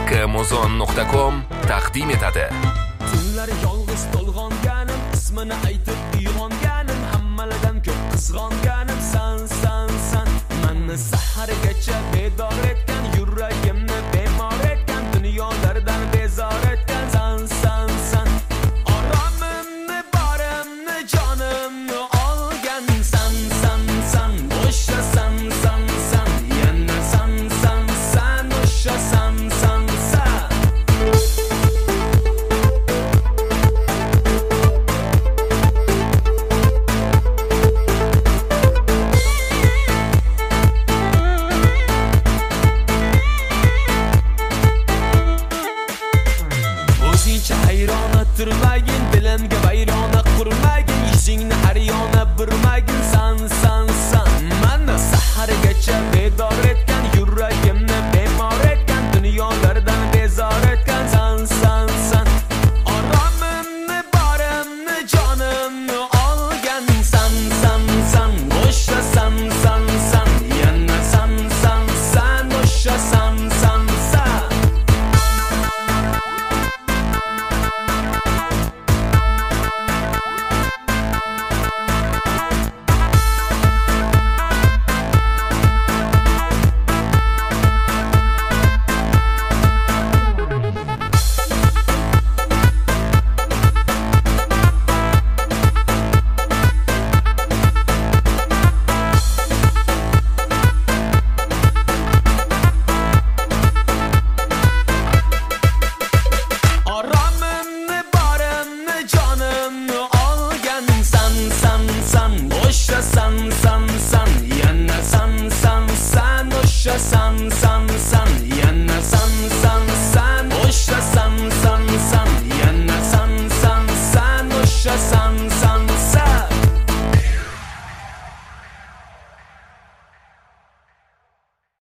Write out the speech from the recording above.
kmuzon.com taqdim etadi. Tunlar yolg'iz to'lg'onganim, ismini aytib uyg'onganim, hammalardan ko'p qizg'onganim san. Meni sahargacha bedor etgan, yuragimni bemor etgan, dunyolardan bezor etgan san. Oromimni, borimni, jonimni olgan san. O'sha san. Yana san. O'sha san. Turmagin, dilimga vayrona qurmagin, yuzingni har yona burmagin san. Meni sahargacha bedor etgan, yuragimni bemor etgan, dunyolardan bezor etgan san. Oromimni, borimni, jonimni olgan san. O'sha san. Yana san. O'sha san. O'sha san. Yana san. O'sha san. Yana san. O'sha san. Yana san. O'sha san.